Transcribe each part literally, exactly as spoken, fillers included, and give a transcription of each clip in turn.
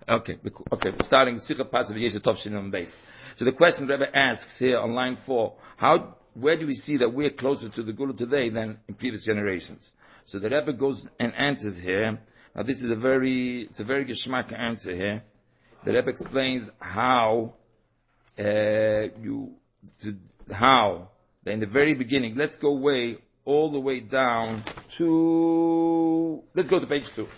Okay, okay. Starting Sikha Pas of Yesha Tovshin on base. So the question Rebbe asks here on line four: How, where do we see that we're closer to the Gula today than in previous generations? So the Rebbe goes and answers here. Now this is a very, it's a very geschmack answer here. The Rebbe explains how uh, you, to, how that in the very beginning. Let's go way all the way down to. Let's go to page two.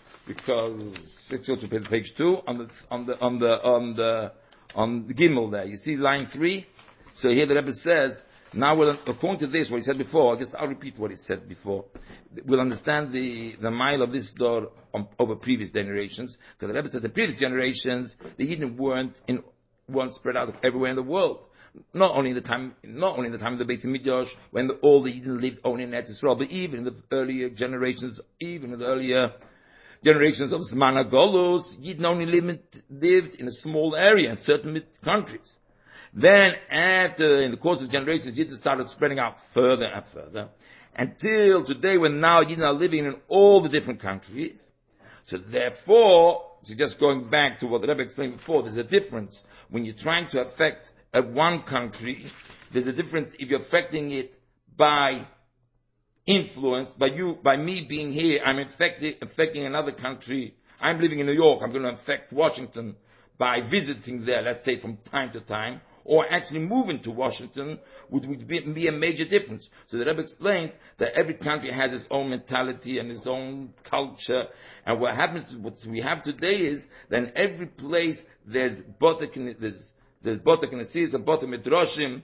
Because let's go to page two on the on the on the on the on the Gimel there. You see line three. So here the Rebbe says, now we'll, according to this, what he said before, I guess I'll repeat what he said before. We'll understand the the mile of this door on, over previous generations, because the Rebbe says the previous generations the Yidden weren't in weren't spread out everywhere in the world. Not only in the time, not only in the time of the Beis Midrash, when the, all the Yidden lived only in Eretz Yisrael, but even in the earlier generations, even in the earlier generations of Zman HaGolus, Yidden only lived, lived in a small area in certain countries. Then, after, in the course of generations, Yidden started spreading out further and further, until today, when now Yidden are living in all the different countries. So therefore, so just going back to what the Rebbe explained before, there's a difference when you're trying to affect at one country. There's a difference if you're affecting it by influence, by you, by me being here, I'm affecting, affecting another country. I'm living in New York, I'm going to affect Washington by visiting there, let's say from time to time, or actually moving to Washington would, would be, be a major difference. So the Rebbe explained that every country has its own mentality and its own culture, and what happens, what we have today is that in every place there's botek, there's, there's botek in the seas and botek midrashim. Uh,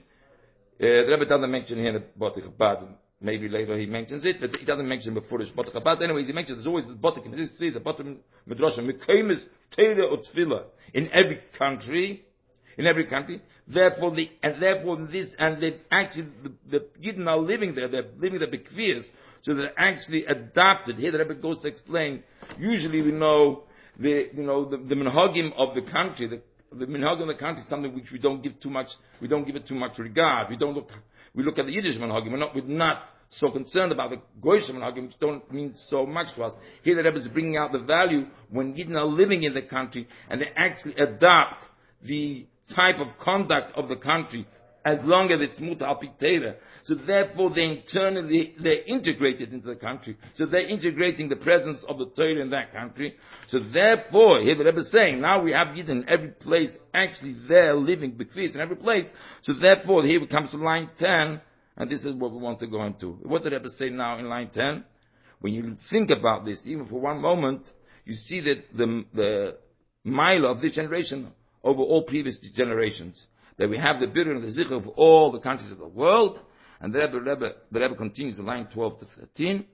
the Rebbe doesn't mention here the botek Chabad. Maybe later he mentions it, but he doesn't mention before the Botek Chabad. Anyways, he mentions there's always the Botek in this season, the Botek Midrash, Mekaymis, Teira, Utzvila, in every country, in every country. Therefore, the, and therefore this, and they've actually, the, the Yidden are living there, they're living there b'kfiyas, so they're actually adopted. Here the Rebbe goes to explain, usually we know the, you know, the, the minhagim of the country, the, the minhagim of the country is something which we don't give too much, we don't give it too much regard. We don't look, we look at the Yiddish minhagim, we're not, we're not so concerned about the Goyish minhagim, which don't mean so much to us. Here the Rebbe is bringing out the value when Yidden are living in the country and they actually adopt the type of conduct of the country as long as it's muta al pitera. So therefore they internally, they're integrated into the country. So they're integrating the presence of the Torah in that country. So therefore, here the Rebbe is saying, now we have Yidden in every place, actually they're living b'kfis in every place. So therefore, here it comes to line ten, and this is what we want to go into. What did the Rebbe say now in line ten? When you think about this, even for one moment, you see that the, the mile of this generation over all previous generations, that we have the birur and the zikr of all the countries of the world, and the Rebbe, Rebbe, the Rebbe continues in line twelve to thirteen,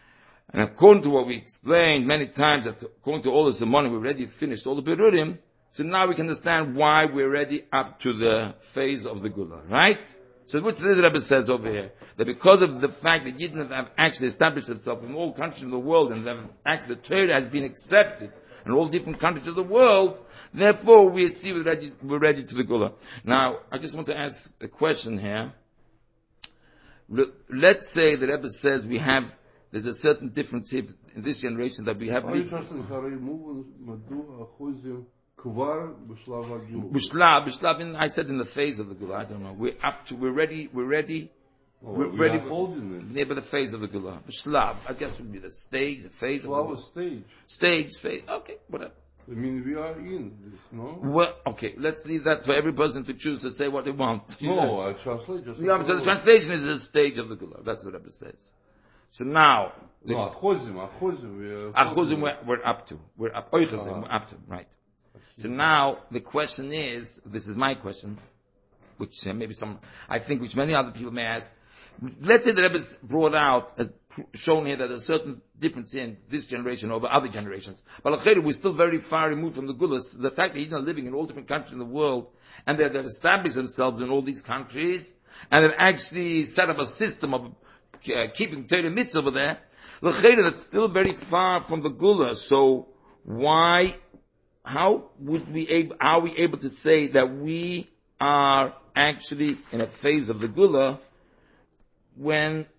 and according to what we explained many times, that according to all the money, we already finished all the birurim, so now we can understand why we're already up to the phase of the Gula, right? So what the Rebbe says over here, that because of the fact that Yidden have actually established itself in all countries of the world, and that actually the Torah has been accepted in all different countries of the world, therefore we see we're ready, we're ready to the Gula. Now, I just want to ask a question here. Let's say the Rebbe says we have, there's a certain difference here in this generation that we have. B'shlav, b'shlav, I said in the phase of the Gula, I don't know. We're up to, we're ready, we're ready. Oh, we're we ready. are holding it. Near the phase of the Gula. B'shlav, I guess would be the stage, the phase of the Gula. stage. Stage, phase, okay, whatever. I mean, we are in this, no? Well, okay, let's leave that for every person to choose to say what they want. No, I translate just. Yeah, so the translation is the stage of the Gula. That's what Rebbe says. So now, no, Achozim, Achozim, we're. Achozim, we're, we're up to. We're up. Oichazim, uh-huh. We're up to, right. So now, the question is, this is my question, which uh, maybe some, I think which many other people may ask. Let's say the Rebbe brought out, as shown here, that there's a certain difference in this generation over other generations. But we're still very far removed from the Gulas. The fact that you're living in all different countries in the world, and that they've established themselves in all these countries, and they've actually set up a system of uh, keeping Torah mitzvah over there, that's still very far from the Gula. So why, how would we able, how are we able to say that we are actually in a phase of the Gula when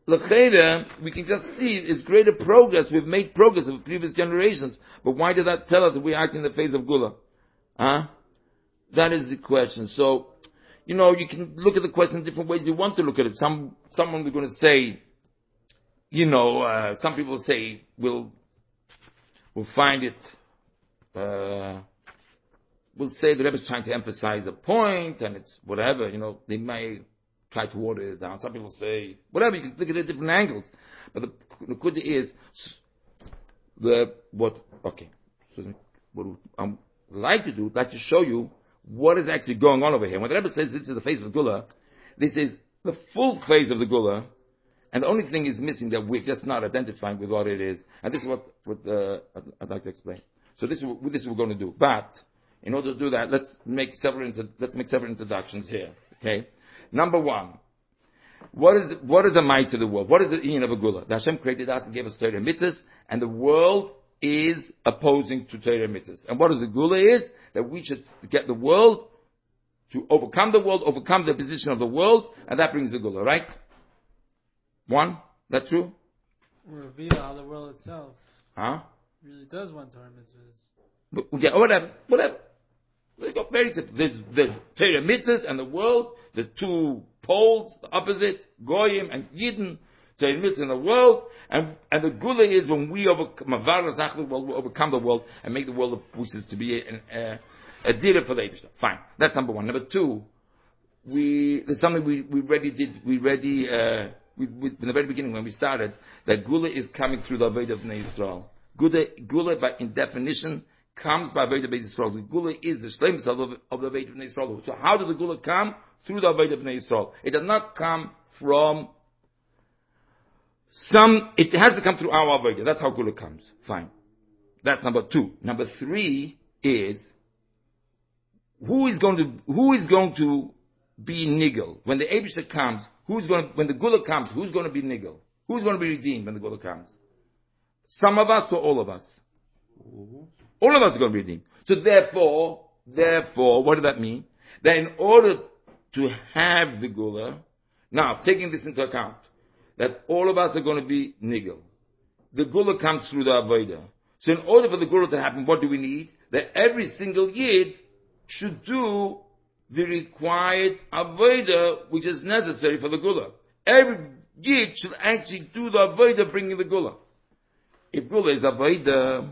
L'cheira, we can just see it's greater progress. We've made progress of previous generations. But why did that tell us that we act in the face of Gula? Huh? That is the question. So, you know, you can look at the question in different ways you want to look at it. Some, someone we're going to say, you know, uh, some people say we'll, we'll find it, uh, we'll say the Rebbe is trying to emphasize a point and it's whatever, you know, they may try to water it down. Some people say, whatever, you can look at it at different angles. But the, the good is, the, what, okay, so what I would like to do, like to show you what is actually going on over here. When the Rebbe says this is the face of the Gula, this is the full face of the Gula, and the only thing is missing that we're just not identifying with what it is. And this is what, what uh, I'd, I'd like to explain. So this is what, this is what we're going to do. But, in order to do that, let's make several, inter- let's make several introductions here. Okay? Number one, what is, what is the mice of the world? What is the Ian of a Gula? The Hashem created us and gave us Torah mitzvahs, and the world is opposing to Torah mitzvahs. And what is the Gula is? That we should get the world to overcome the world, overcome the position of the world, and that brings the Gula, right? One? That's true? Or Avida, the world itself. Huh? Really does want Torah mitzvahs. But, yeah, whatever, whatever. They go very simple. There's, there's Torah mitzvahs and the world, there's two poles, the opposite, Goyim and Yidden, Torah mitzvahs in the world, and, and the Gula is when we overcome, we overcome the world and make the world which is to be an, uh, a dealer for the Eibishter. Fine. That's number one. Number two, we, there's something we, we already did, we already, uh, we, we, in the very beginning when we started, that Gula is coming through the Avodah of Bnei Yisrael. Gula, Gula by, in definition, comes by Avodah of Bnei Yisrael. The Gula is the Shleimus of, of the Avodah of Bnei Yisrael. So how did the Gula come? Through the Avodah of Bnei Yisrael. It does not come from some, it has to come through our Avodah. That's how Gula comes. Fine. That's number two. Number three is, who is going to, who is going to be nigel? When the Eibishter comes, who's going to, when the Gula comes, who's going to be nigel? Who's going to be redeemed when the Gula comes? Some of us or all of us? Mm-hmm. All of us are going to be redeemed. So therefore, therefore, what does that mean? That in order to have the Gula, now, taking this into account, that all of us are going to be nigel. The Gula comes through the Avodah. So in order for the Gula to happen, what do we need? That every single Yid should do the required Avodah which is necessary for the Gula. Every Yid should actually do the Avodah bringing the Gula. If Gula is Avodah,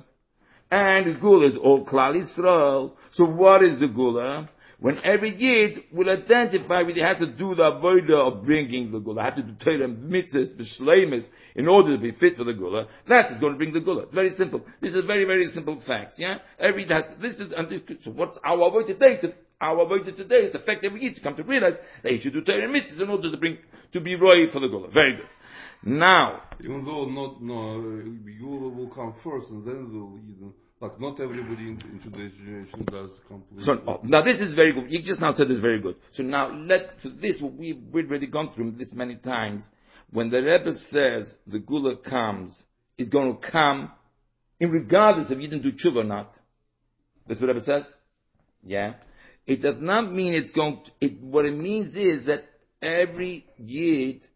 and Gula is all Klal Yisrael, so what is the Gula? When every Yid will identify with, he has to do the Avodah of bringing the Gula, have to do Torah mitzvahs, b'shleimus, in order to be fit for the Gula, that is going to bring the Gula. It's very simple. This is very, very simple facts, yeah? Every Yid has, this is, and this, so what's our Avodah today? To, our Avodah today is to affect every Yid to come to realize that he should do Torah mitzvahs in order to bring, to be roy for the Gula. Very good. Now, even though not, no, Gula will come first and then will even, like not everybody in, in today's generation does completely. So, oh, now this is very good. You just now said this very good. So now let, for this, we've, we've already gone through this many times. When the Rebbe says the Gula comes, is going to come, in regardless if you didn't do tshuva or not. That's what the Rebbe says? Yeah. It does not mean it's going to, it, what it means is that every Yid,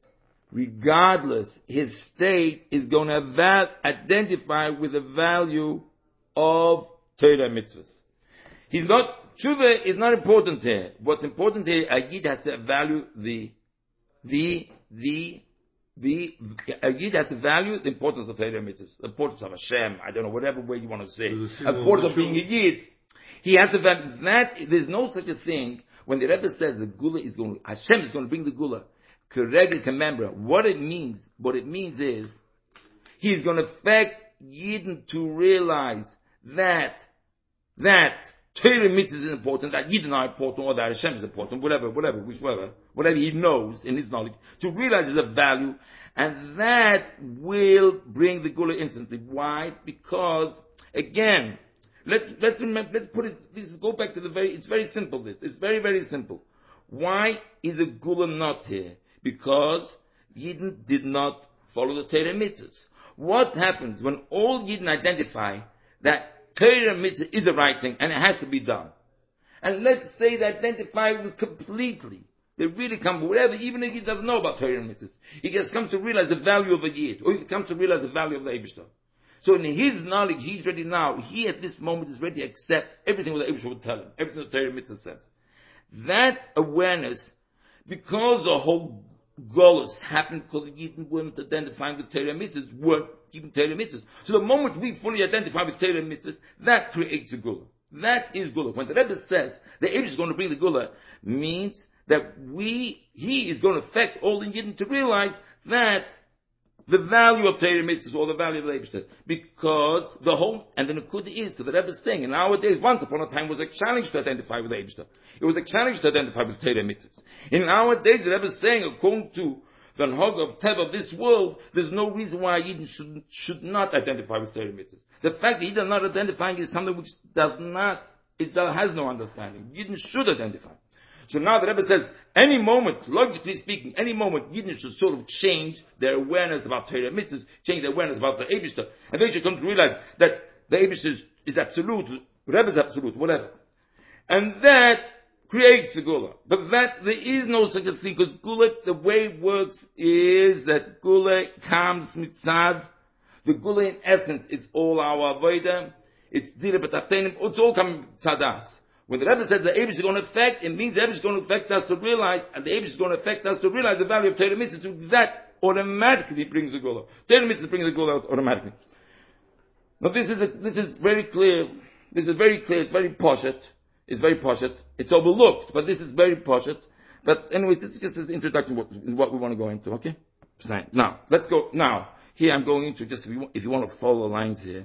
regardless his state, is going to val- identify with the value of Torah mitzvahs. He's not, tshuva is not important here. What's important here, a Yid has to value the, the, the, the, a Yid has to value the importance of Torah mitzvahs, the importance of Hashem, I don't know, whatever way you want to say, the importance of being a Yid. He has to value that, there's no such a thing, when the Rebbe says the Gula is going to, Hashem is going to bring the Gula, correct, remember, what it means, what it means is, he's going to affect Yidden to realize that, that Torah mitzvah is important, that Yidden are important, or that Hashem is important, whatever, whatever, whichever, whatever he knows in his knowledge, to realize there's a value, and that will bring the Gula instantly. Why? Because, again, let's, let's remember, let's put it, this is, go back to the very, it's very simple this, it's very, very simple. Why is a Gula not here? Because Yidden did not follow the Torah mitzvahs. What happens when all Yidden identify that Torah mitzvah is the right thing and it has to be done? And let's say they identify with completely They really come, whatever, even if he doesn't know about Torah and mitzvahs, he just comes to realize the value of a yid, or he comes to realize the value of the Eibishter. So in his knowledge, he's ready now, he at this moment is ready to accept everything what the Eibishter would tell him, everything the Torah and mitzvah says. That awareness, because the whole Golus happened because the Yidden weren't identifying with Torah and mitzvahs, weren't keeping Torah and mitzvahs. So the moment we fully identify with Torah and mitzvahs, that creates a Gula. That is Gula. When the Rebbe says the Eibush is going to bring the Gula, means that we, he is going to affect all the Yidden to realize that the value of Torah and mitzvahs or the value of the Eibush. Because the whole, and the Nakuda is, because the Rebbe is saying, and nowadays, once upon a time was a challenge to identify with the Eibush. It was a challenge to identify with Torah and mitzvahs. And nowadays, the Rebbe is saying, according to the Nhog of Teva of this world, there's no reason why Yidden should, should not identify with Torah and mitzvahs. The fact that Yidden are not identifying is something which does not, it has no understanding. Yidden should identify. So now the Rebbe says, any moment, logically speaking, any moment, Yidden should sort of change their awareness about Torah and mitzvahs, change their awareness about the Eibishter, and they should come to realize that the Eibishter is, is absolute, the Rebbe is absolute, whatever. And that creates the Gula. But that, there is no such a thing, because Gula, the way it works is that Gula comes mitzad. The Gula in essence is all our Avodah. It's Dira B'Tachtenim. It's all coming tzadas. When the Rebbe says the Eibush is going to affect, it means the Eibush is going to affect us to realize, and the Eibush is going to affect us to realize the value of Torah Mitzvah. So that automatically brings the Gula. Torah Mitzvah brings the Gula automatically. Now this is, a, this is very clear. This is very clear. It's very poshet. It's very poshet. It's overlooked, but this is very poshet. But anyways, it's just an introduction to what, what we want to go into, okay? Now, let's go, now, here I'm going into, just if you, if you want to follow the lines here,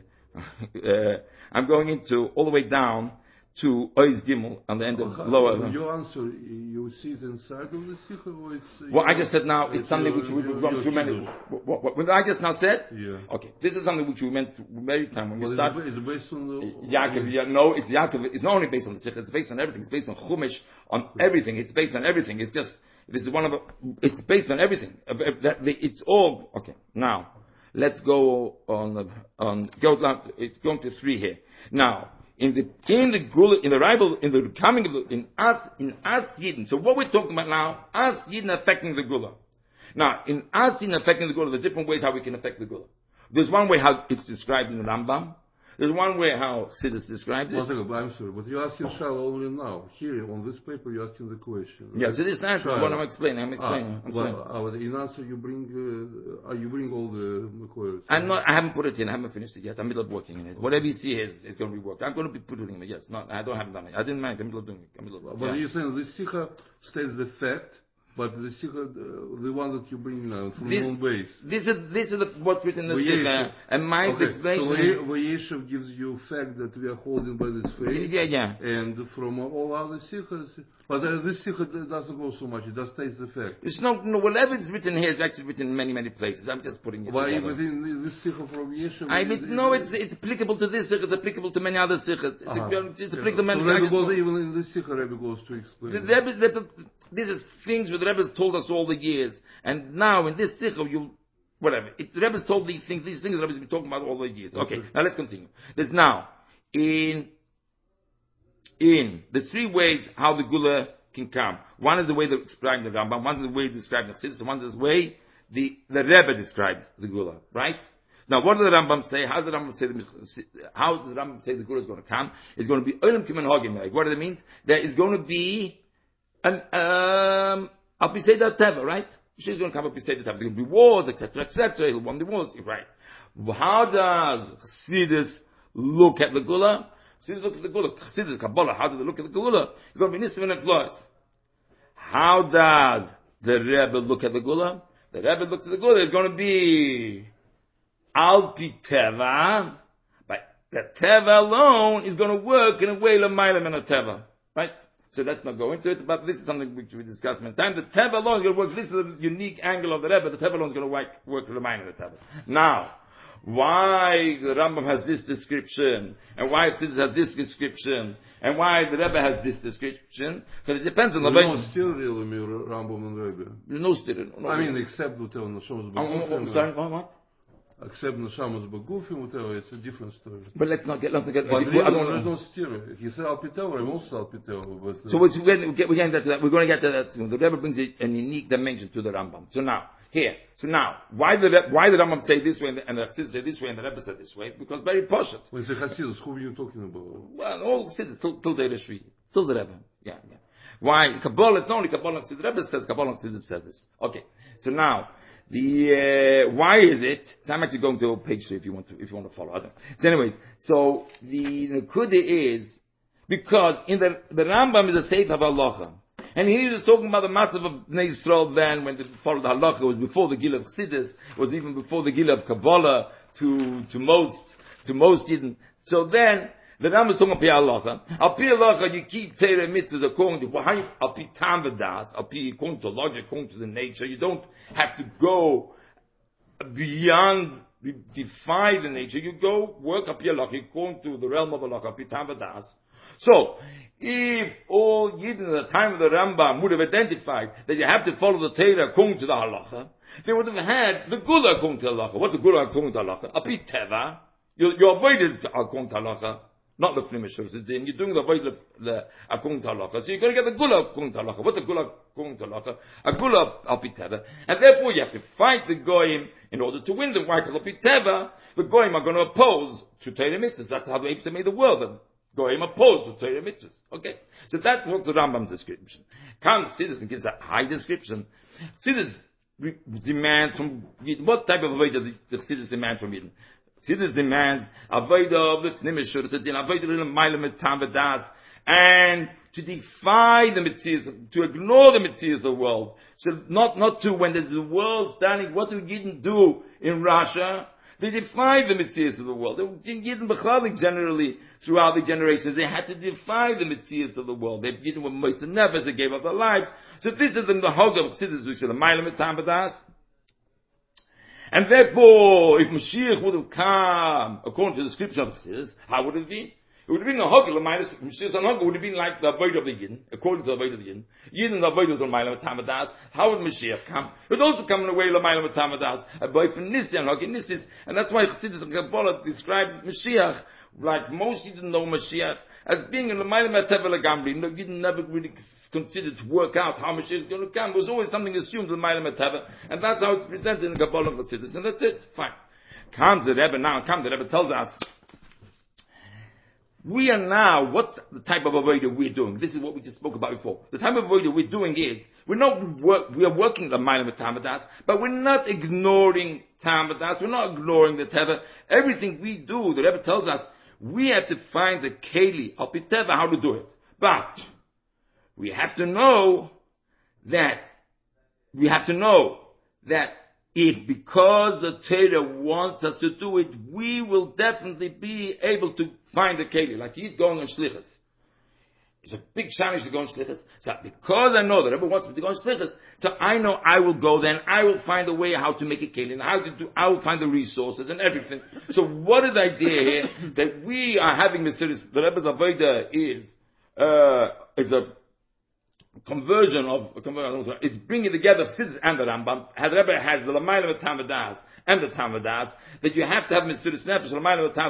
uh, I'm going into all the way down to Oiz Gimel on the end of How, lower. Your answer, you see it inside of the Sikha, or it's... Uh, well, I just said now, it's something your, which we've your, gone your through many... What, what, what I just now said? Yeah. Okay, this is something which we went through many times when we well, start... It's based on the... Yaakov, yeah, no, it's Yaakov, it's not only based on the Sikha, it's based on everything, it's based on Chumash, on everything, it's based on everything, it's just, this is one of the, it's based on everything, it's all, okay, now, let's go on, on, go down, it's going to three here. Now, in the, in the Gula, in the rival, in the coming of the, in us, in us Yidden, so what we're talking about now, us Yidden affecting the Gula. Now, in us Yidden affecting the Gula, there's different ways how we can affect the Gula. There's one way how it's described in the Rambam. There's one way how Chassidus describes it. One second, I'm sorry, but you're asking Shal only now. Here, on this paper, you're asking the question. Right? Yeah, so this answer is what I'm explaining. I'm explaining. Ah, I'm well, uh, in answer, you bring, uh, you bring all the Mekoyot. I'm not, I haven't put it in. I haven't finished it yet. I'm in the middle of working in it. Whatever you see is, is going to be worked. I'm going to be putting it in it. Yes, not, I don't have done it. I didn't mind. I'm in the middle of doing it. I'm in the middle of, but yeah. you're saying the Sikha states the fact, but the Sikha, uh, the one that you bring now, from this, your own base. This is, this is what's written in the Sikha. And my okay. explanation. So Vayeshev gives you fact that we are holding by this faith. Yeah, yeah. And from all other Sikhas, but uh, this Sikha doesn't go so much, it just states the fact. It's no, no, whatever is written here is actually written in many, many places. I'm just putting it Why together. within this Sikha from Yeshev? I mean, no, it's, it's applicable to this Sikha, it's applicable to many other Sikhas. It's, uh-huh. a, it's yeah. applicable to many so Rebbe others. goes, even in this Sikha, Rebbe goes to explain. The, the, the, the, this is things that the Rebbe has told us all the years. And now in this Sikha, you, whatever. It, the Rebbe has told these things, these things the Rebbe has been talking about all the years. Okay, okay. Now let's continue. There's now, in, in the three ways how the Gula can come. One is the way they describe the Rambam, one is the way they describe the Chassidus, one is the way the, the Rebbe describes the Gula, right? Now what does the Rambam say? How does the Rambam say the, how does the Rambam say the Gula is going to come? It's going to be Olam Kimen Hogim. Like, what does it mean? There is going to be an, um, I'll be say that Teva, right? She's going to come up and say that Teva. There's going to be wars, et cetera, et cetera. He'll won the wars, right? How does Chassidus look at the Gula? Chassidus look at the Gula. Chassidus, Kabbalah, how do they look at the Gula? It's going to be Nissim and Flois. How does the Rebbe look at the Gula? The Rebbe looks at the Gula, it's going to be Alpi Teva, but the Teva alone is going to work in a way L'mayla min a Teva. Right? So let's not go into it, but this is something which we discussed many times. The Teva alone is going to work, this is a unique angle of the Rebbe, the Teva alone is going to work, work L'mayla min a Teva. Now, why the Rambam has this description, and why Chassidus has this description, and why the Rebbe has this description, because it depends on the way. There's no still really Rambam and Rebbe. There's no still. No, I mean, except to tell Nashom's I'm, I'm sorry, what, what? accept Neshamas Bagufim, whatever, it's a different story. But let's not get, let's not get, But I really, don't there's know. no steer. He said Alpiteva, I'm also Alpiteva, but... Uh, So we're, we're, we're getting to that, we're going to get to that soon. The Rebbe brings a, an unique dimension to the Rambam. So now, here, so now, why the, why the Rambam say this way and the, and the Chassidus say this way and the Rebbe said this way? Because very poshut. when you say Hasidus, who are you talking about? Well, all Chassidus, till, till the Rishvi, till the Rebbe. Yeah, yeah. Why? Kabbalah, it's not only Kabbalah and Chassidus. The Rebbe says, Kabbalah and Chassidus says this. Okay. So now, the, uh, why is it? So I'm actually going to page three if you want to, if you want to follow. I don't. So anyways, so the Nekuda is, because in the, the Rambam is a Sefer of Halacha. And he was talking about the matzav of Bnei Yisrael then, when they followed the Halacha. It was before the Gil of Chassidus. It was even before the Gil of Kabbalah to, to most, to most Yidden. So then, the Rambam is talking about Pi Halacha. Al Pi Halacha, you keep Torah mitzvahs according to, Al Pi Tam V'das, Al Pi, according to logic, according to the nature. You don't have to go beyond, defy the nature. You go work Al Pi Halacha according to the realm of Halacha, Al Pi Tam V'das. So, if all Yidden at the time of the Rambam would have identified that you have to follow the Torah according to the Halacha, they would have had the Gula according to the Halacha. What's the Gula according to the Halacha? Al Pi Teva. Your, your avoid is according to Halacha. Not the Flimishers. You're doing the avoid the according to Halacha. So you're going to get the Gula according to Halacha. What's the Gula according to Halacha? A Gula Al Pi Teva. And therefore you have to fight the Goyim in order to win them. Why? Because Al Pi Teva, the Goyim are going to oppose to Torah mitzvahs. That's how the apes made the world. Goyim opposed to Torah mitzvahs. Okay? So that was the Rambam's description. Comes Chassidus and gives a high description. Chassidus re- demands from Yidden, what type of avodah does the Chassidus demand from Yidden? Chassidus demands avodah of the Tznimisher, avodah of the Mailam Tam V'das, and to defy the mitzvahs, to ignore the mitzvahs of the world. So not, not to, when there's a world standing, what do Yidden do in Russia? They defied the mitzvahs of the world. They didn't bechlalik generally throughout the generations. They had to defy the mitzvahs of the world. They didn't with Moshe Nefesh. They gave up their lives. So this is the hog of Chassidus, which is the Mailam Tam V'das. And therefore, if Mashiach would have come according to the description of Chassidus, how would it be? It would have been a hogel minus Mashiach's hogel would have been like the avoid of the Yidden, according to the avoid of the Yidden. Yidden the avoid of the Mailam Tam V'das. How would Mashiach come? It would also come in a way the Mailam Tam V'das, a boy from Nissi and Hogel Nissis, and that's why Chassidus and Kabbalah describes Mashiach like most Yidden know Mashiach as being in the Mailam Teva L'Gamri. No, Yidden never really considered to work out how Mashiach is going to come. It was always something assumed in the Mailam Teva, and that's how it's presented in Kabbalah and Chassidus, and that's it. Fine. Comes the Rebbe now. Comes the Rebbe tells us. We are now, what's the type of avodah we're doing? This is what we just spoke about before. The type of avodah we're doing is, we're not work, we are working the Mailam of Tam V'das, but we're not ignoring Tam V'das, we're not ignoring the Teva. Everything we do, the Rebbe tells us, we have to find the Keli, Al Pi Teva, how to do it. But, we have to know that, we have to know that if because the Torah wants us to do it, we will definitely be able to find the Keli. Like he's going on Shlichus. It's a big challenge to go on Shlichus. So because I know that everyone wants me to go on Shlichus, so I know I will go there and I will find a way how to make a Keli and how to do, I will find the resources and everything. So what is the idea here? That we are having this, the Rebbe's Avodah is, uh, is a conversion of, it's bringing together Chassidus and the Rambam. The Rebbe has the L'mayla Tam V'das and the Tam V'das, that you have to have Mesiras Nefesh, L'mayla Tam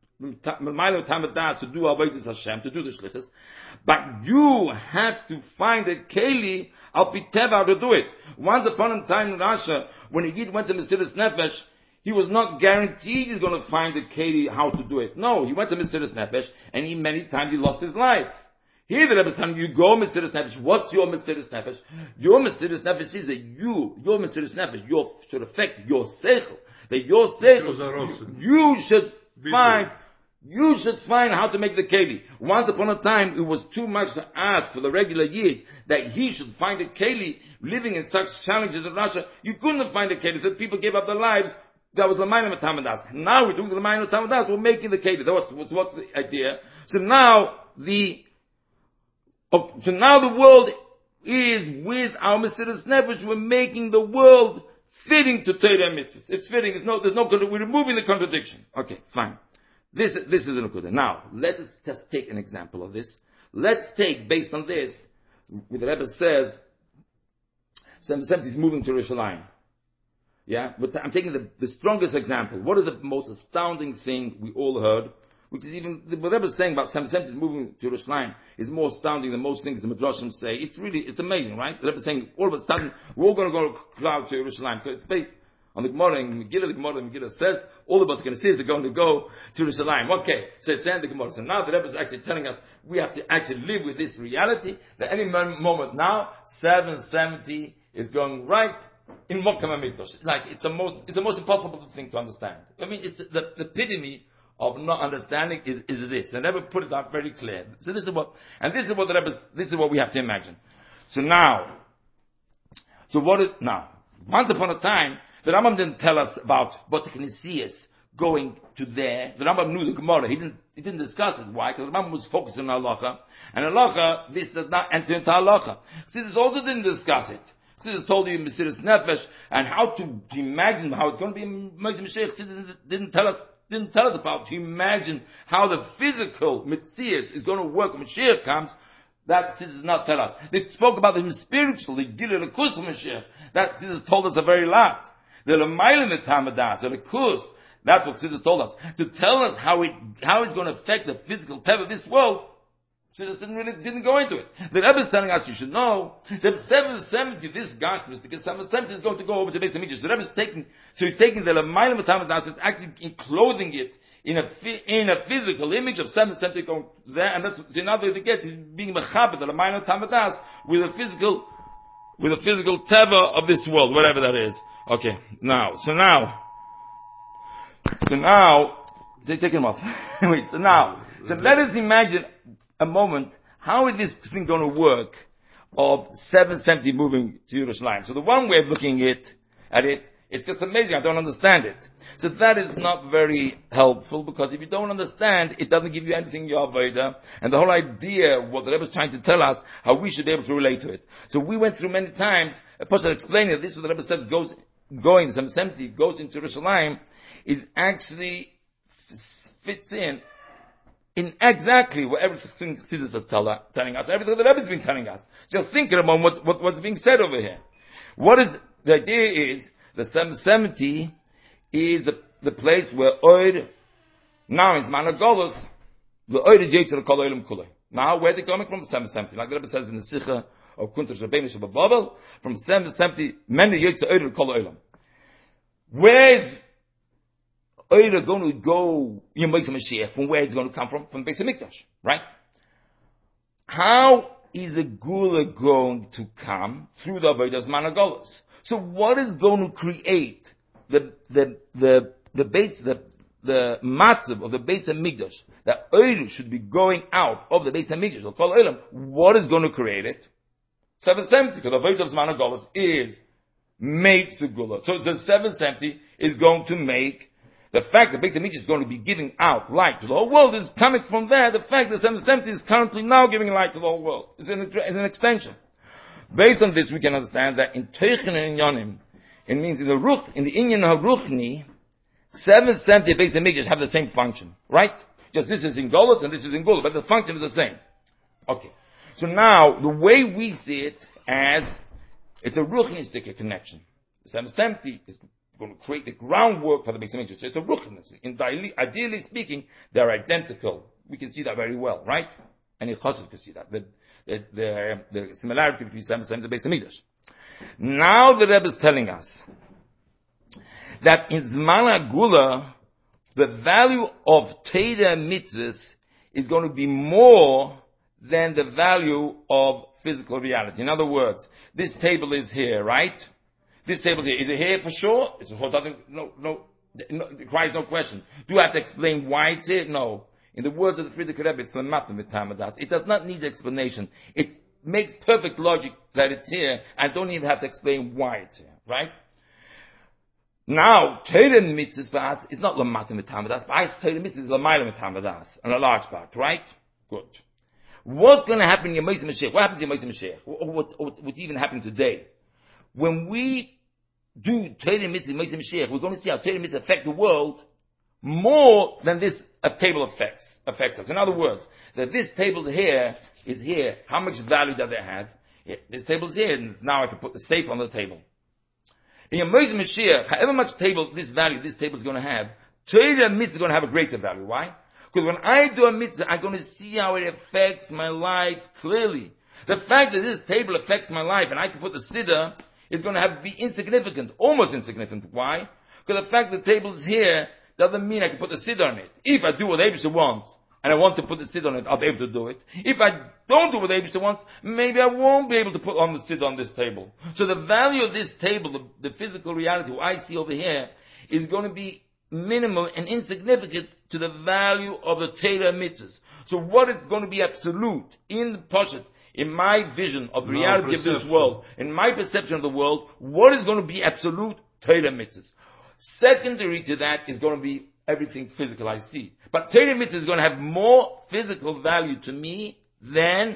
V'das to do Avodas Hashem, to do the Shlichus. But you have to find a Keli, Al Pi Teva, how to do it. Once upon a time in Russia, when a Yid went to Mesiras Nefesh, he was not guaranteed he's going to find a Keli how to do it. No, he went to Mesiras Nefesh, and he many times he lost his life. Here the Rebbe is telling you, you go Mesiras Nefesh. What's your Mesiras Nefesh? Your Mesiras Nefesh is that you, your Mesiras Nefesh, your, should affect your Seichel. That your Seichel, you should find, you should find how to make the Keli. Once upon a time, it was too much to ask for the regular Yid that he should find a Keli living in such challenges in Russia. You couldn't find a Keli, so people gave up their lives. That was L'mayla Tam V'das. Now we're doing the L'mayla Tam V'das, we're making the Keli. What's, what's, what's the idea? So now, the Oh, so now the world is with our Mesiras Nefesh. We're making the world fitting to Torah and mitzvahs. It's fitting. It's no, there's no, we're removing the contradiction. Okay, fine. This, this is an akudah. Now, let us just take an example of this. Let's take, based on this, the Rebbe says, he's moving to Yerushalayim. Yeah, but I'm taking the, the strongest example. What is the most astounding thing we all heard? Which is even, the Rebbe is saying about seven seventy moving to Yerushalayim is more astounding than most things the Midrashim say. It's really, it's amazing, right? The Rebbe is saying, all of a sudden, we're all going to go cloud to Yerushalayim. So it's based on the Gemara, and Megillah, the Gemara, the Megillah says, all of us are going to see is they're going to go to Yerushalayim. Okay, so it's saying the Gemara. So now the Rebbe is actually telling us, we have to actually live with this reality, that any moment now, seven seventy is going right in Mokkah HaMikdash. Like, it's the most, it's the most impossible thing to understand. I mean, it's the, the epitome of not understanding is, is this. The Rebbe put it out very clear. So this is what, and this is what the Rebbe, this is what we have to imagine. So now, so what is, now, once upon a time, the Rambam didn't tell us about Boteknesias going to there. The Rambam knew the Gemara. He didn't, he didn't discuss it. Why? Because the Rambam was focused on halacha. And halacha, this does not enter into halacha. Sidis also didn't discuss it. Sidis told you Mesiras Nefesh and how to imagine how it's going to be in Moshe Mashiach. Sidis didn't tell us, didn't tell us about to imagine how the physical Metzias is going to work when Mashiach comes. That Sidis did not tell us. They spoke about the spiritual, the Gilul Lekus Mashiach. That Sidis told us a very lot. The Lamaila Metamadas, the Lekus. That's what Sidis told us. To tell us how it, how it's going to affect the physical type of this world, Sidis didn't really, didn't go into it. The Rebbe is telling us, you should know, that seven seventy, this gospel, because seven seventy is going to go over to Beis HaMikdash. The Rebbe is taking, so he's taking the Lamaila Metamadas, it's actually enclosing it in a, in a physical image of seven seventy going there, and that's, so in other words, it gets, he's being mechabed, the Lamaila Metamadas, with a physical, with a physical teva of this world, whatever that is. Okay, now, so now, so now, they take him off. Wait, so now, so let us imagine a moment, how is this thing going to work of seven seventy moving to Yerushalayim? So the one way of looking at, at it, it's just amazing, I don't understand it. So that is not very helpful, because if you don't understand, it doesn't give you anything in your Avodah, and the whole idea, what the Rebbe is trying to tell us, how we should be able to relate to it. So we went through many times, a person explaining that this is what the Rebbe says goes, going, seven seventy goes into Yerushalayim, is actually fits in, in exactly what everything Sidis is tell, telling us, everything the Rebbe has been telling us. Just think about what, what, what's being said over here. What is, the idea is, the seven seventy is the, the place where Oid, now in Zman HaGolus, the Oid is Yetzer Kol Olam Kulei. Now, where's it coming from? seven seventy. Like the Rebbe says in the Sicha of Kunter Shabbeinu Shabbat, from seven seventy, many Yetzer Oid Kol Olam. Where is Oid going to go, Yemais Mashiach, from where it's going to come from? From Beis HaMikdash, right? How is a Gula going to come? Through the Avodah Zman HaGolus. So what is going to create the, the, the, the base, the, the matzav of the Beis HaMikdash, that Oilu should be going out of the Beis HaMikdash, or Kol Olam, what is going to create it? seven seventy, because the Avodah Zman HaGolus is made Segula. So the seven seventy is going to make the fact that Beis HaMikdash is going to be giving out light to the whole world is coming from there. The fact that seven seventy is currently now giving light to the whole world. It's an, it's an extension. Based on this, we can understand that in Teichen and Inyanim, it means in the Ruch, in the Inyan HaRuchni, seven seventy Beis HaMikdash have the same function, right? Just this is in Golus and this is in Gula, but the function is the same. Okay. So now, the way we see it as, it's a Ruchnistic connection. The seven seventy is going to create the groundwork for the Beis HaMikdash. So it's a Ruchnis. In ideally, ideally speaking, they're identical. We can see that very well, right? Any Chassid can see that. The, the, the, the similarity between seven seventy and the Beis HaMikdash. Now the Rebbe is telling us that in Zman HaGula, the value of Torah mitzvahs is going to be more than the value of physical reality. In other words, this table is here, right? This table is here. Is it here for sure? It's for doesn't, no, no, no, it requires no question. Do I have to explain why it's here? No. In the words of the Frierdiker Rebbe, it's Lamata Mitamadas. It does not need explanation. It makes perfect logic that it's here. I don't even have to explain why it's here, right? Now, Torah mitzvahs for us is not Lamata Mitamadas. For us, Torah mitzvahs is Lamaila Mitamadas, on a large part, right? Good. What's going to happen in Yemais Mashiach? What happens in Yemais Mashiach? What's, what's, what's even happening today? When we do Torah mitzvahs in Yemais Mashiach, we're going to see how Torah mitzvahs affect the world more than this a table affects, affects us. In other words, that this table here is here. How much value does it have? Yeah, this table is here, and now I can put the safe on the table. In Yemais Mashiach, however much table, this value, this table is going to have, Torah mitzvah is going to have a greater value. Why? Because when I do a mitzvah, I'm going to see how it affects my life clearly. The fact that this table affects my life and I can put the siddur is going to have be insignificant, almost insignificant. Why? Because the fact that the table is here doesn't mean I can put the siddur on it. If I do what Abishah wants, and I want to put the siddur on it, I'll be able to do it. If I don't do what Abishah wants, maybe I won't be able to put on the siddur on this table. So the value of this table, the, the physical reality, what I see over here, is going to be minimal and insignificant to the value of the Torah mitzvahs. So what is going to be absolute in the Poshet, in my vision of the reality of this world, in my perception of the world, what is going to be absolute? Torah mitzvahs. Secondary to that is going to be everything physical I see. But Torah mitzvah is going to have more physical value to me than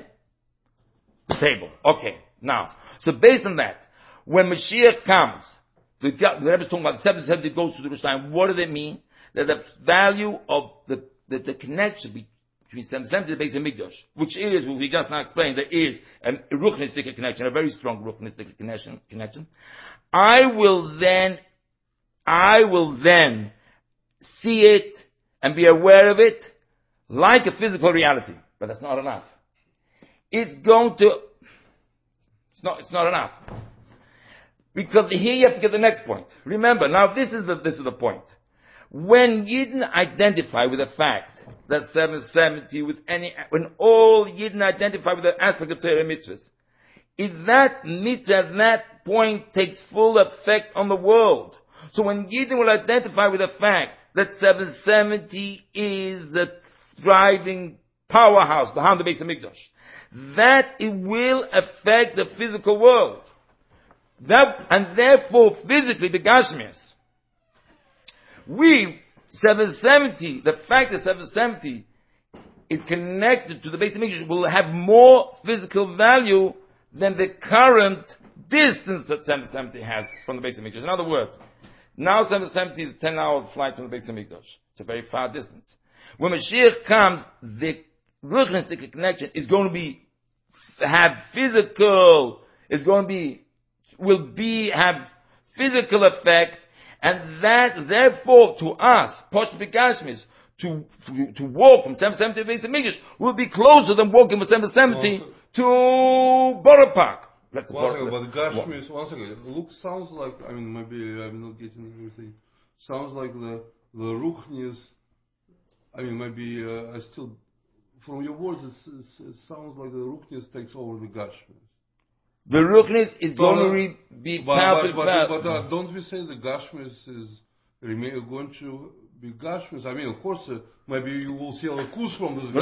the table. Okay, now, so based on that, when Mashiach comes, the, the Rebbe is talking about the seven seventy goes to the Yerushalayim. What does it mean? That the value of the, the, the connection between seven seventy and the Beis HaMikdash, which is, what we just now explained, there is a ruchnistic connection, a very strong ruchnistic connection, connection. I will then, I will then see it and be aware of it like a physical reality. But that's not enough. It's going to, it's not, it's not enough. Because here you have to get the next point. Remember, now this is the, this is the point. When Yidden identify with the fact that seven seventy with any, when all Yidden identify with the aspect of Torah mitzvahs, if that mitzvah at that point takes full effect on the world. So when Yidden will identify with the fact that seven seventy is the driving powerhouse behind the Beis HaMikdash, that it will affect the physical world. That, and therefore, physically, the Gashmias, we, seven seventy, the fact that seven seventy is connected to the Beis HaMikdash will have more physical value than the current distance that seven seventy has from the Beis HaMikdash. In other words, now seven seventy is a ten hour flight from the Beis HaMikdash. It's a very far distance. When Mashiach comes, the ruchnistic connection is going to be, have physical, is going to be, will be, have physical effect, and that, therefore, to us, Posh B'Gashmis, to, to, to walk from seven seventy to Beis HaMikdash will be closer than walking from seven seventy well, to Borough Park. Let's one second, but Gashmis, one second. Look, sounds like, I mean, maybe I'm not getting everything. Sounds like the, the Ruchnis, I mean, maybe, uh, I still, from your words, it, it, it sounds like the Ruchnis takes over the Gashmis. The Ruchnis is so, going to re- be but, but, but, but uh, don't we say the Gashmis is remain, going to be Gashmis? I mean, of course, uh, maybe you will see a kus from this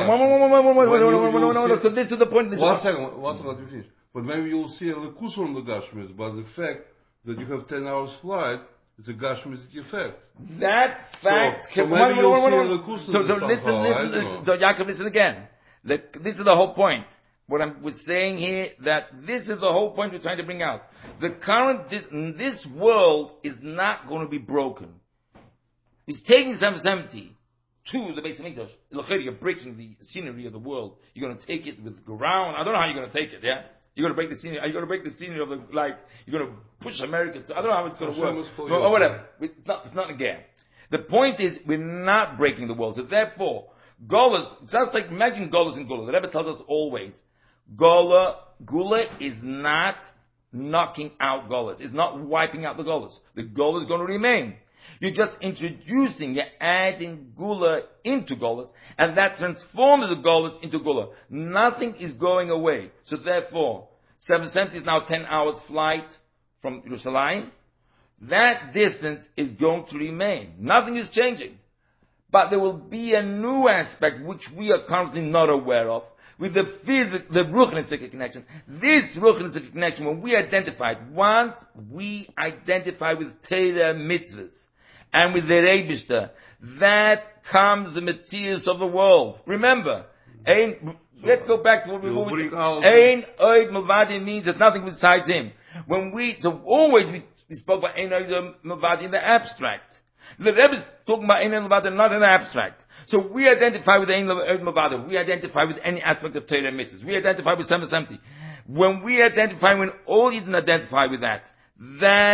Gashmis. So this is the point. This one second, one second, let me finish. But maybe you'll see a kus from the Gashmis, but the fact that you have ten hours flight, it's a Gashmistic effect. That fact, so, so maybe you'll see a kus so, so listen, listen, listen, Yaakov, listen again. The, this is the whole point. What I'm was saying here, that this is the whole point we're trying to bring out. The current, this, this world is not going to be broken. He's taking seven seventy to the Beis HaMikdash. You're breaking the scenery of the world. You're going to take it with ground. I don't know how you're going to take it, yeah? You're going to break the scenery. Are you going to break the scenery of the, like, you're going to push America to, I don't know how it's going to work. Or, or whatever. It's not, it's not again. The point is, we're not breaking the world. So therefore, Golas, just like, imagine Golas and Gula. The Rebbe tells us always, Gola, Gula is not knocking out Golas. It's not wiping out the Golas. The Gola is going to remain. You're just introducing, you're adding Gula into Golas, and that transforms the Golas into Gula. Nothing is going away. So therefore, seven seventy is now ten hours flight from Yerushalayim. That distance is going to remain. Nothing is changing. But there will be a new aspect which we are currently not aware of, with the physical, the ruchnistic connection. This ruchnistic connection, when we identify it, once we identify with Torah mitzvahs and with the Rebishter, that comes the Matthias of the world. Remember, ein, let's go back to what we were. Ein oid mavadi means there's nothing besides him. When we, so always we, we spoke about ein oid mavadi in the abstract. The Rebbe is talking about ein oid mavadi not in the abstract. So we identify with Ein Oid Mavada. We identify with any aspect of Torah mitzvahs. We identify with seven seventy. When we identify, when all Yidden identify with that, that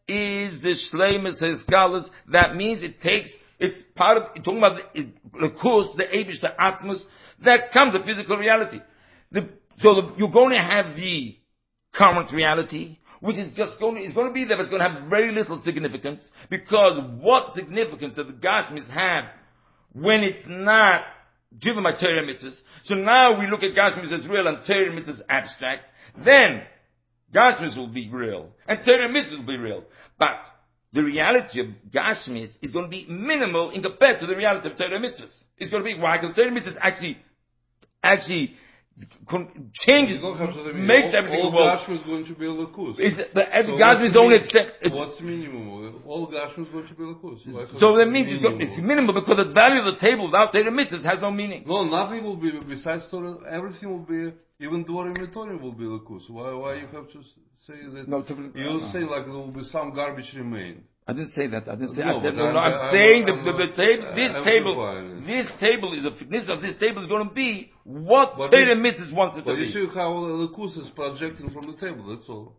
is the shleimus haskalas. That means it takes, it's part of, you're talking about the, the course, the abish, the atzmus, that comes the physical reality. The, so the, you're going to have the current reality, which is just going to, is going to be there, but it's going to have very little significance, because what significance does the Gashmis have when it's not driven by Torah mitzvahs? So now we look at Gashmis as real and Torah mitzvahs abstract. Then Gashmis will be real and Torah mitzvahs will be real. But the reality of Gashmis is going to be minimal in compared to the reality of Torah mitzvahs. It's going to be why? Because Torah mitzvahs actually, actually changes, makes all, everything all work. Gashmi is going to be lakus. Is the so Gashmi is only except. What's minimum? All Gashmi is going to be lakus. So that means it's, going, it's minimal, because the value of the table without Torah mitzvahs has no meaning. No, nothing will be besides Torah. Everything will be, even Dvarim Mitorim will be lakus. Why? Why you have to say that? No, to, you no. say like there will be some garbage remain. I didn't say that. I didn't say. No, I said, but no, no, I'm, I'm, saying I'm, the, the, the table, this I'm table, fine. this table is a fitness of this table is going to be what But Torah this- mitzvahs wants it to But you be. see how the lakus is projecting from the table. That's all.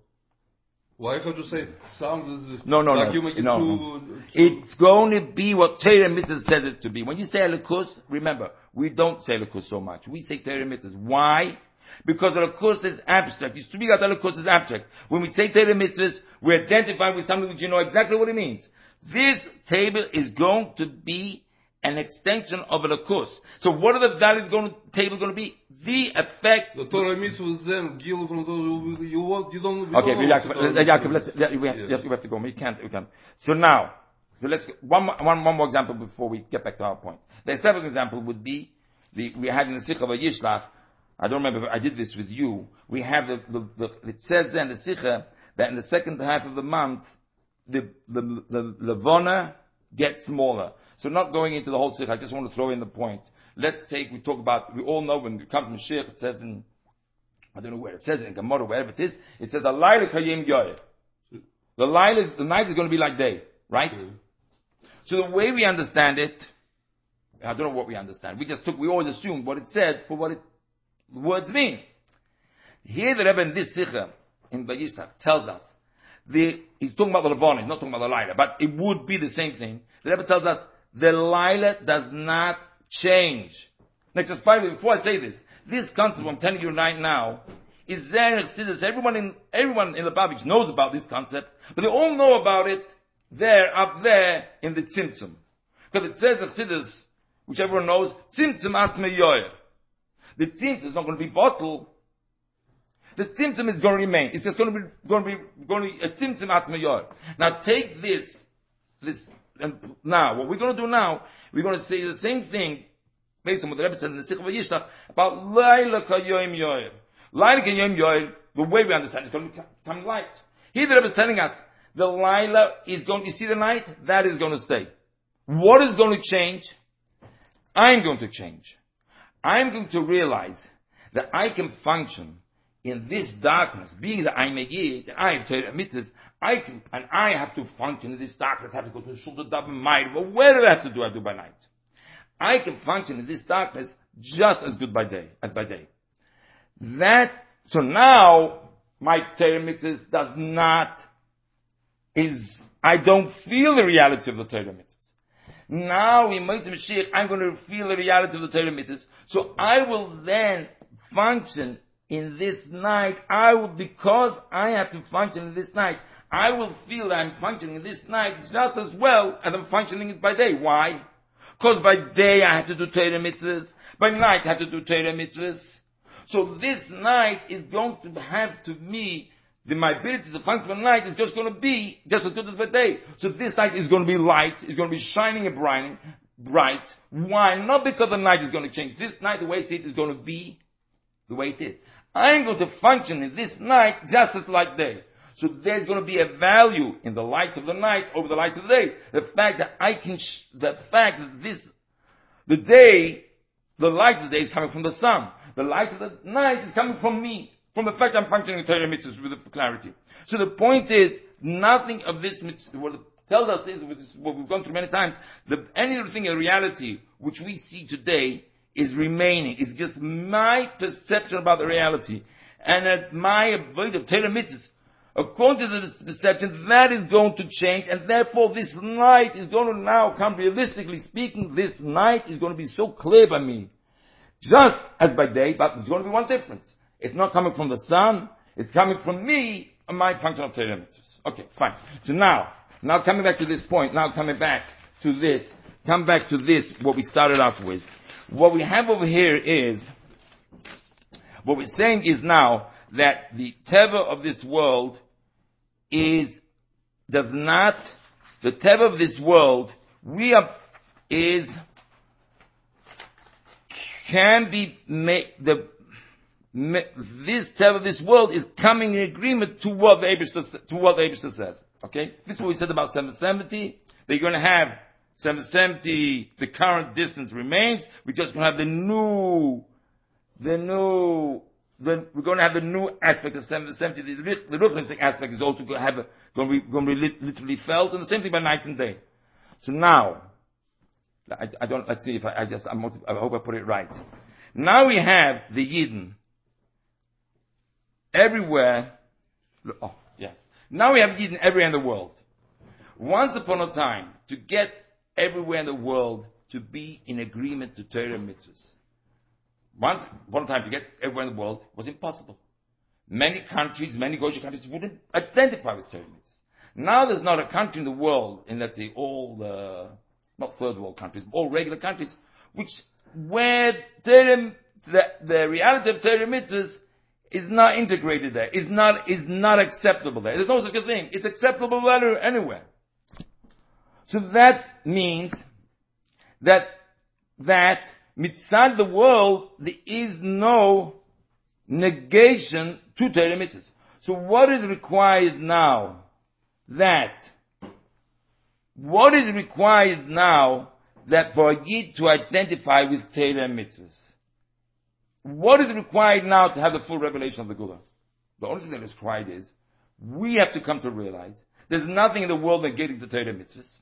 Why have to say some? This is No, no, like no. You make it No, too, no. too- It's going to be what Torah mitzvahs says it to be. When you say lakus, remember, we don't say lakus so much. We say Torah mitzvahs. Why? Because the lakus is abstract. You speak out the lakus is abstract. When we say Torah mitzvahs, we're identifying with something which you know exactly what it means. This table is going to be an extension of a lakus. So what are the values going to, table going to be? The effect. The Torah mitzvahs then gill from those you want. You don't. You Okay, don't Yaakov, know let- Yaakov, let's, let- we, have, Yes. yes, we have to go. We can't, we can't. So now, so let's, get one, more- one, one more example before we get back to our point. The seventh example would be, the, we had in the Sikha of Yishlach, I don't remember if I did this with you, we have the, the, the it says there in the Sikha that in the second half of the month, the, the, the Levona gets smaller. So not going into the whole Sikha, I just want to throw in the point. Let's take, we talk about, we all know when it comes from Mashiach, it says in, I don't know where it says it, in Gemara, wherever it is, it says, Alayla Kayim Yoyer. The light, the night is going to be like day, right? Mm. So the way we understand it, I don't know what we understand. We just took, we always assumed what it said for what it, the words mean. Here the Rebbe in this Sikha, in Vayishlach, tells us, the, he's talking about the Levana, he's not talking about the Laila, but it would be the same thing. The Rebbe tells us, the Laila does not change. Next, just by the way, before I say this, this concept I'm telling you right now, is there in Chassidus. Everyone in, everyone in the Lubavitch knows about this concept, but they all know about it there, up there, in the Tzimtzum. Because it says in Chassidus, which everyone knows, Tzimtzum Atzmei Yoyer. The Tzimtzum is not going to be bottled. The Tzimtzum is going to remain. It's just going to be, going to be, going to be a Tzimtzum Atzmei Yoyer. Now take this, this, and now, what we're going to do now, we're going to say the same thing, based on what the Rebbe said in the Sikha of Yishlach, about Laila Kayom Yoyer. Laila Kayom Yoyer, the way we understand it, is going to become light. Here the Rebbe is telling us, the Laila is going to see the night, that is going to stay. What is going to change? I'm going to change. I'm going to realize that I can function in this darkness, being that I'm a yid, that I have Torah mitzvahs, I can, and I have to function in this darkness, I have to go to the shul to daven ma'ariv, but whatever I have to do, I do by night. I can function in this darkness just as good by day, as by day. That, so now, my Torah mitzvahs does not, is, I don't feel the reality of the Torah mitzvahs. Now, in Moshe Mashiach, I'm going to feel the reality of the Torah mitzvahs. So I will then function in this night. I will, because I have to function in this night, I will feel that I'm functioning in this night just as well as I'm functioning by day. Why? Because by day I have to do Torah mitzvahs. By night I have to do Torah mitzvahs. So this night is going to have to me, the, my ability to function by night is just going to be just as good as by day. So this night is going to be light, it's going to be shining and bright. bright. Why? Not because the night is going to change. This night, the way I see it, is going to be the way it is. I'm going to function in this night just as like day. So there's going to be a value in the light of the night over the light of the day. The fact that I can, sh- the fact that this, the day, the light of the day is coming from the sun. The light of the night is coming from me. From the fact I'm functioning in Torah mitzvahs with the clarity. So the point is, nothing of this, what it tells us is, which is what we've gone through many times, that anything in reality which we see today is remaining. It's just my perception about the reality. And that my avoid of Torah mitzvahs, according to this perception, that is going to change, and therefore this night is going to now come, realistically speaking, this night is going to be so clear by me, just as by day, but there's going to be one difference. It's not coming from the sun, it's coming from me, and my function of Torah mitzvahs. Okay, fine. So now, now coming back to this point, now coming back to this, come back to this, what we started off with. What we have over here is, what we're saying is now, that the teva of this world is, does not, the teva of this world, we are, is, can be made, the, this teva of this world is coming in agreement to what the Eibishter, to what the Eibishter says. Okay? This is what we said about seven seventy. They're going to have seven seventy, the current distance remains. We're just going to have the new, the new, the, we're going to have the new aspect of seven seventy. The, the Ruchnistic aspect is also going to have a, going to be, going to be literally felt, and the same thing by night and day. So now, I, I don't, let's see if I, I just, I'm, I hope I put it right. Now we have the Yidden everywhere. Oh, yes. Now we have Yidden everywhere in the world. Once upon a time, to get everywhere in the world to be in agreement to Torah mitzvahs. Once upon a time, to get everywhere in the world was impossible. Many countries, many Goyish countries wouldn't identify with Torah mitzvahs. Now there's not a country in the world, in let's say all the, not third world countries, all regular countries, which, where Torah, the, the reality of Torah mitzvahs is not integrated there, is not, is not acceptable there. There's no such a thing. It's acceptable anywhere. So that means that, that mitzad the world, there is no negation to Torah mitzvahs. So what is required now? That, what is required now that for a Yid to identify with Torah mitzvahs? What is required now to have the full revelation of the Gula? The only thing that is required is, we have to come to realize there's nothing in the world negating the Torah mitzvahs.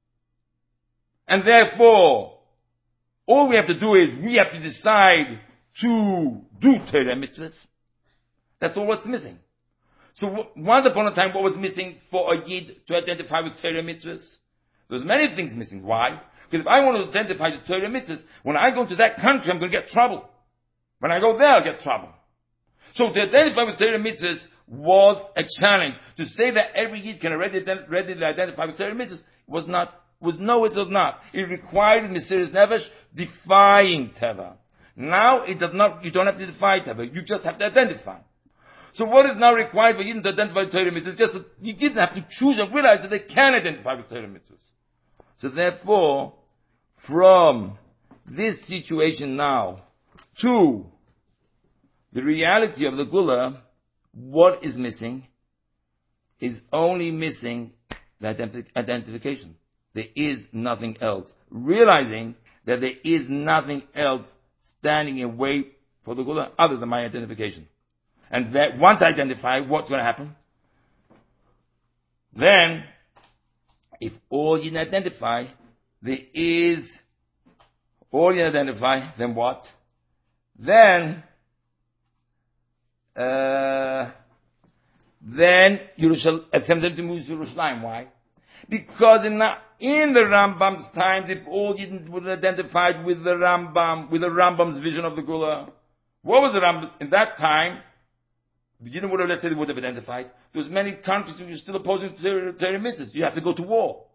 And therefore, all we have to do is, we have to decide to do Torah mitzvahs. That's all what's missing. So once upon a time, what was missing for a Yid to identify with Torah mitzvahs? There's many things missing. Why? Because if I want to identify with Torah mitzvahs, when I go to that country, I'm going to get trouble. When I go there, I'll get trouble. So to identify with Torah mitzvahs was a challenge. To say that every Yid can readily, readily identify with Torah mitzvahs was not, was no, it was not. It required Mesiras Nefesh defying Teva. Now it does not, you don't have to defy Teva, you just have to identify. So what is now required for Yidden to identify with Torah mitzvahs? Just that you didn't have to choose and realize that they can identify with Torah mitzvahs. So therefore, from this situation now to the reality of the Gula, what is missing is only missing the identif- identification. There is nothing else. Realizing that there is nothing else standing in way for the Gula other than my identification. And that once I identify, what's going to happen? Then, if all you identify, there is, all you identify, then what? Then, uh, then Yerushalayim moves to Yerushalayim. Why? Because in the, in the Rambam's times, if all you would have identified with the Rambam, with the Rambam's vision of the Gula, what was the Rambam in that time? You know what, let's say they would have identified. There was many countries who were still opposing Torah mitzvahs. You have to go to war.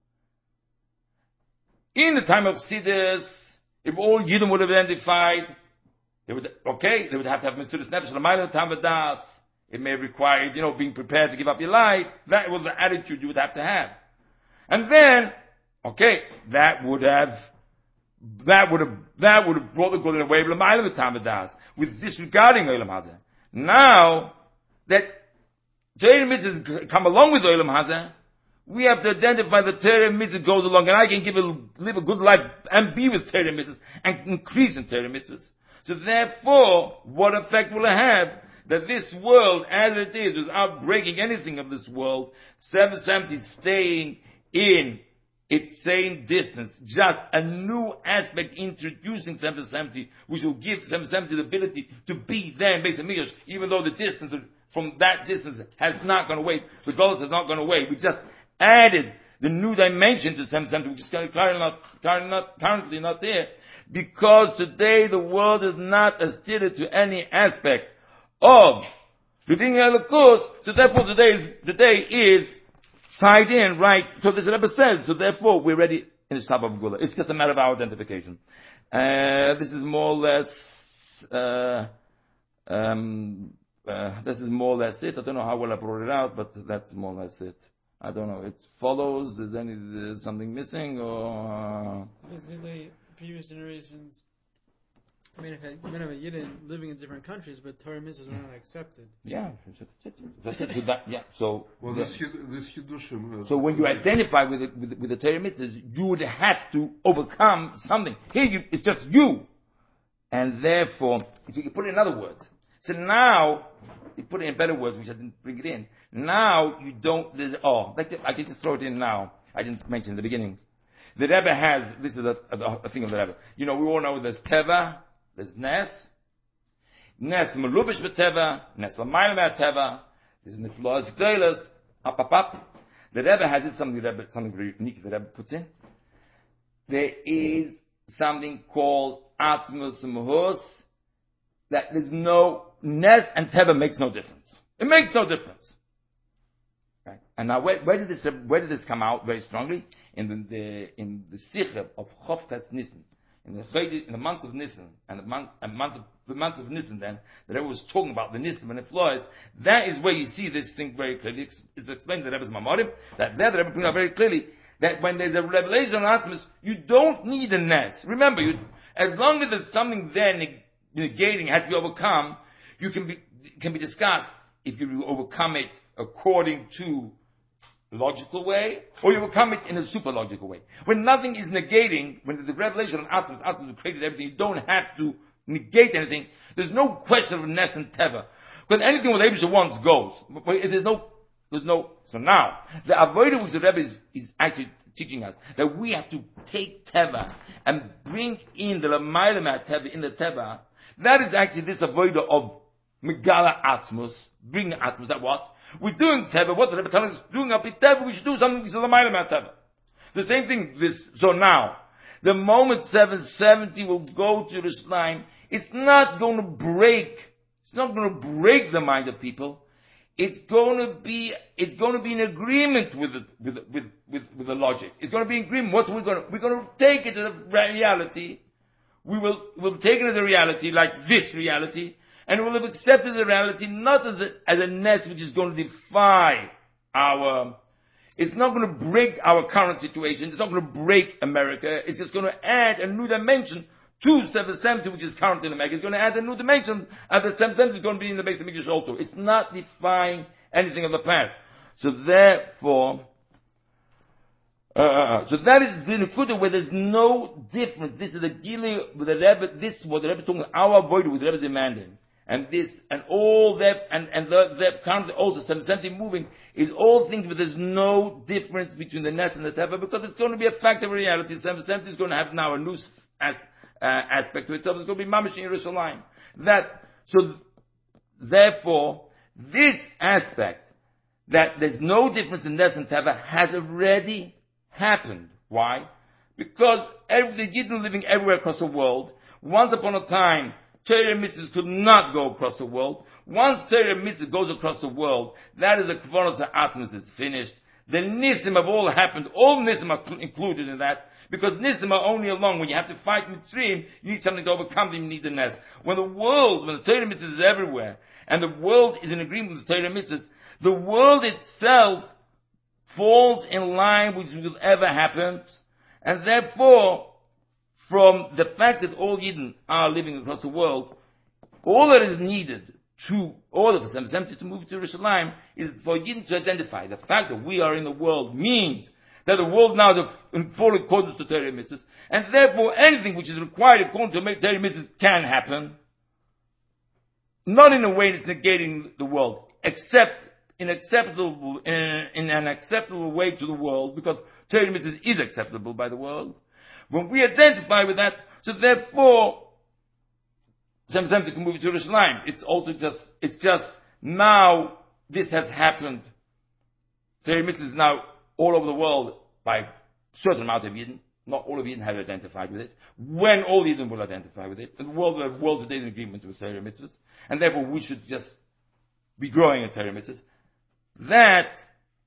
In the time of Siddur, if all Yidden would have identified, they would, okay, they would have to have Mesiras Nefesh, L'mayla Tavadas. It may require, you know, being prepared to give up your life. That was the attitude you would have to have. And then, okay, that would have, that would have, that would have brought the Gula away, L'mayla Tavadas, with disregarding Olam Hazeh. Now, that Torah mitzvahs come along with Olam Hazeh, we have to identify the Torah mitzvah goes along, and I can give a, live a good life and be with Torah mitzvahs and increase in Torah mitzvahs. So therefore, what effect will it have? That this world, as it is, without breaking anything of this world, seven seventy staying in, It's same distance, just a new aspect introducing seven seventy, which will give seven seventy the ability to be there in Beis HaMikdash, even though the distance from that distance has not gone away, the Golus has not gone away. We just added the new dimension to seven seventy, which is currently not, currently not, currently not there, because today the world is not asserted to any aspect of the being Elokus, so therefore today is, today is tied in, right? So this Rebbe says, so therefore we're ready in the Shtab of Gula. It's just a matter of our identification. Uh, this is more or less, uh, um, uh, this is more or less it. I don't know how well I brought it out, but that's more or less it. I don't know. It follows. Is any is something missing or? Uh... Basically, previous generations. I mean, if a, even if a Yidden living in different countries, but Torah mitzvahs were not accepted. Yeah, that's it. So that, yeah. So well, this this Hiddushim. Uh, so when you identify with it, with, with the Torah mitzvahs, you would have to overcome something. Here, you, it's just you, and therefore, so you put it in other words. So now, you put it in better words, which I didn't bring it in. Now you don't. There's oh, that's it. I can just throw it in now. I didn't mention in the beginning. The Rebbe has. This is a, a, a thing of the Rebbe. You know, we all know there's Teva. There's Nes, Nes Melubish B'Teva, Nes L'mayla B'Teva. This is Niflos Gdolos, up, up, up. The Rebbe has it, something, the Rebbe, something very unique the Rebbe puts in. There is something called Atmos Mahos, that there's no, Nes and Teva makes no difference. It makes no difference. Right? And now where, where did this, where did this come out very strongly? In the, the in the Sikha of Chofkas Nissen. In the, in the months of Nisan, and the month, and month of, the month of Nisan then, that Rebbe was talking about the Nisan and the flaws, that is where you see this thing very clearly. It's, it's explained in the Rebbe's Mamorim, that there the Rebbe brings out very clearly, that when there's a revelation on Atmos, you don't need a Nes. Remember, you, as long as there's something there neg- negating, has to be overcome, you can be, can be discussed if you overcome it according to logical way, or you overcome it in a super logical way. When nothing is negating, when the revelation of Atzmos, Atzmos created everything, you don't have to negate anything. There's no question of Nes and Teva. Because anything what the Rebbe wants goes. But there's no, there's no, so now, the avodah which the Rebbe is, is actually teaching us, that we have to take Teva and bring in the L'mayla Teva, in the Teva, that is actually this avodah of Megala Atzmos, bringing Atzmos, that what? We're doing Teva, what the Rebbe telling us, doing up in Teva, we should do something to L'mayla Teva. The same thing, this, so now, the moment seven seventy will go to Yerushalayim, it's not going to break, it's not going to break the mind of people, it's going to be, it's going to be in agreement with the, with, with, with, with the logic. It's going to be in agreement. What we're going to, we're going to take it as a reality. We will, we'll take it as a reality, like this reality, and we'll have accepted as a reality, not as a, as a net which is going to defy our, it's not going to break our current situation, it's not going to break America, it's just going to add a new dimension to seven seventy, which is current in America. It's going to add a new dimension, and the seven seventy is going to be in the Beis HaMikdash also. It's not defying anything of the past. So therefore, uh, so that is the Nekuda where there's no difference. This is the Gili with the Rebbe, this is what the Rebbe is talking, our avoid with the Rebbe's demanding. And this, and all that, and, and the, the currently also seven seventy moving is all things where there's no difference between the Nes and the Teva, because it's going to be a fact of reality. seven seventy is going to have now a new as, uh, aspect to itself. It's going to be Mamish in Yerushalayim. That, so, therefore, this aspect, that there's no difference in Nes and Teva, has already happened. Why? Because every, the Yidden living everywhere across the world, once upon a time, Torah mitzvahs could not go across the world. Once Torah mitzvah goes across the world, that is the Kvaros HaAtmos is finished. The Nisim have all happened. All Nisim are included in that. Because Nisim are only along. When you have to fight Mitzrayim, you need something to overcome them, you need the Nes. When the world, when the Torah mitzvah is everywhere, and the world is in agreement with the Torah mitzvahs, the world itself falls in line with whatever happens, and therefore, from the fact that all Yidden are living across the world, all that is needed to all of us, and attempted to move to Yerushalayim, is for Yidden to identify the fact that we are in the world means that the world now is in full accordance to Torah mitzvahs, and therefore anything which is required according to Torah mitzvahs can happen, not in a way that's negating the world, except in acceptable, in, in an acceptable way to the world, because Torah mitzvahs is acceptable by the world. When we identify with that, so therefore, sometimes we can move to Yerushalayim. It's also just, it's just now this has happened. Torah mitzvahs is now all over the world by a certain amount of Yidden. Not all of Yidden have identified with it. When all Yidden will identify with it, and the world, the world today is in agreement with Torah mitzvahs, and therefore we should just be growing in Torah mitzvahs. That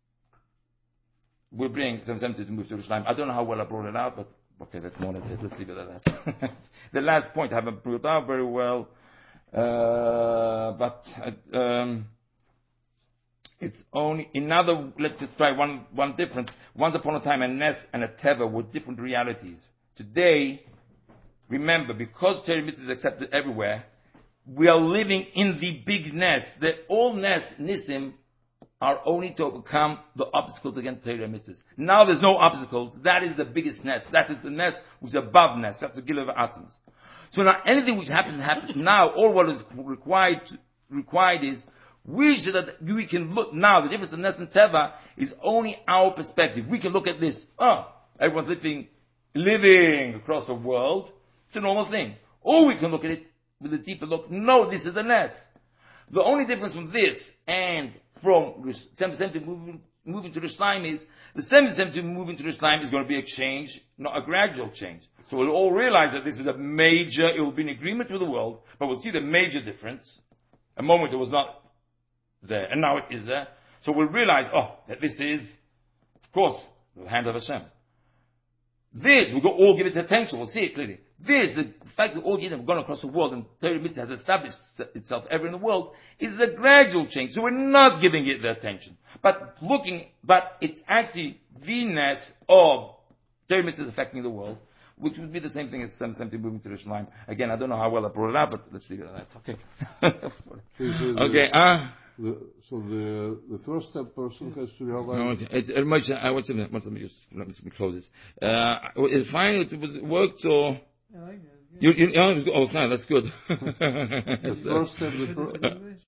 will bring some to move to Yerushalayim. I don't know how well I brought it out, but okay, that's more than it. Let's leave it at that. The last point I haven't brought out very well, uh, but uh, um, it's only another. Let's just try one one difference. Once upon a time, a Nes and a Teva were different realities. Today, remember, because Torah mitzvah is accepted everywhere, we are living in the big Nes. The all Nes Nisim are only to overcome the obstacles against Torah mitzvahs. Now there's no obstacles. That is the biggest Nes. That is the Nes which is above Nes. That's the Gil of Atzmos. So now anything which happens happens now. All what is required required is we should we can look now. The difference in Nes and Teva is only our perspective. We can look at this. Oh, everyone's living living across the world. It's a normal thing. Or we can look at it with a deeper look. No, this is a Nes. The only difference from this and from seventy cent moving, moving to Yerushalayim is the seventy cent moving to Yerushalayim is going to be a change, not a gradual change. So we'll all realize that this is a major, it will be in agreement with the world, but we'll see the major difference. A moment it was not there, and now it is there. So we'll realize, oh, that this is, of course, the hand of Hashem. This, we'll all give it attention, we'll see it clearly. This, the fact that all Yidden have gone across the world and Torah mitzvah has established itself everywhere in the world, is a gradual change. So we're not giving it the attention. But looking, but it's actually the Nes of Torah mitzvah affecting the world, which would be the same thing as something moving to Yerushalayim. Again, I don't know how well I brought it out, but let's leave it at that. Okay. Okay, ah. Uh, The, so the the first step person has to realize. No, it's uh, much. I want to let me just let me close this. Uh, it finally it was worked or. I like it. You, you, oh, oh, fine, that's good. The first step, the pro-